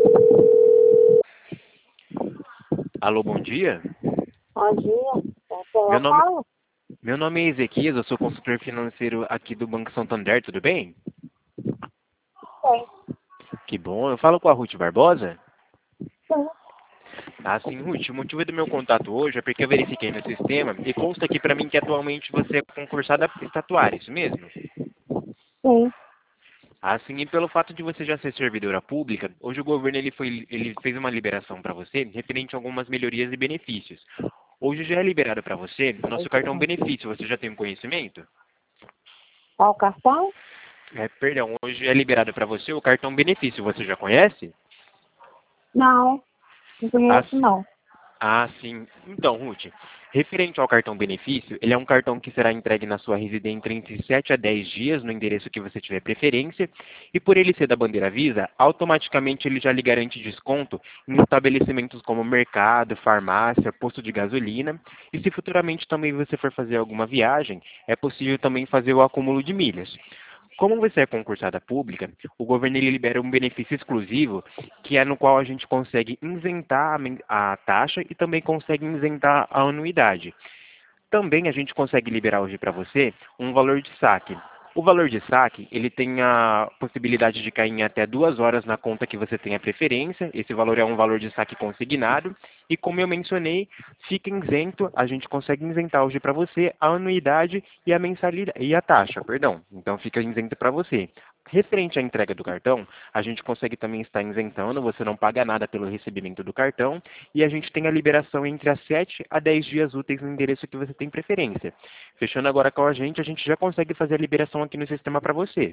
Alô, bom dia. Bom dia. Meu Eu nome, falo? meu nome é Ezequias, eu sou consultor financeiro aqui do Banco Santander, tudo bem? Sim. Que bom, eu falo com a Ruth Barbosa. Sim. Ah, sim, Ruth, o motivo do meu contato hoje é porque eu verifiquei no sistema e consta aqui para mim que atualmente você é concursada estatuária, isso mesmo? Sim. Assim, e pelo fato de você já ser servidora pública, hoje o governo ele fez uma liberação para você referente a algumas melhorias e benefícios. Hoje já é liberado para você o nosso cartão benefício, você já tem um conhecimento? Qual o cartão? Perdão, hoje é liberado para você o cartão benefício, você já conhece? Não, não Ah, conheço não. sim. Então, Ruth, referente ao cartão benefício, ele é um cartão que será entregue na sua residência entre 7 a 10 dias, no endereço que você tiver preferência, e por ele ser da bandeira Visa, automaticamente ele já lhe garante desconto em estabelecimentos como mercado, farmácia, posto de gasolina, e se futuramente também você for fazer alguma viagem, é possível também fazer o acúmulo de milhas. Como você é concursada pública, o governo ele libera um benefício exclusivo, que é no qual a gente consegue isentar a taxa e também consegue isentar a anuidade. Também a gente consegue liberar hoje para você um valor de saque. O valor de saque, ele tem a possibilidade de cair em até 2 horas na conta que você tem a preferência. Esse valor é um valor de saque consignado. E como eu mencionei, fica isento, a gente consegue isentar hoje para você a anuidade e a mensalidade e a taxa, perdão. Então fica isento para você. Referente à entrega do cartão, a gente consegue também estar isentando, você não paga nada pelo recebimento do cartão e a gente tem a liberação entre as 7 a 10 dias úteis no endereço que você tem preferência. Fechando agora com a gente já consegue fazer a liberação aqui no sistema para você.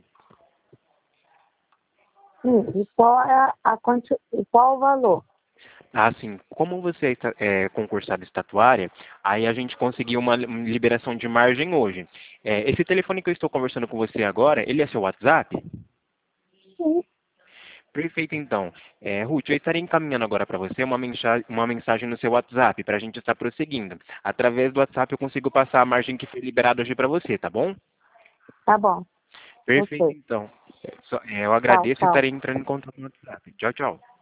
Sim. E qual é e qual o valor? Assim, como você é concursado estatuária, aí a gente conseguiu uma liberação de margem hoje. Esse telefone que eu estou conversando com você agora, ele é seu WhatsApp? Sim. Perfeito, então. Ruth, eu estarei encaminhando agora para você uma mensagem no seu WhatsApp para a gente estar prosseguindo. Através do WhatsApp eu consigo passar a margem que foi liberada hoje para você, tá bom? Tá bom. Perfeito, Ok. então. Eu Tchau, agradeço e tchau. estarei entrando em contato no WhatsApp. Tchau, tchau.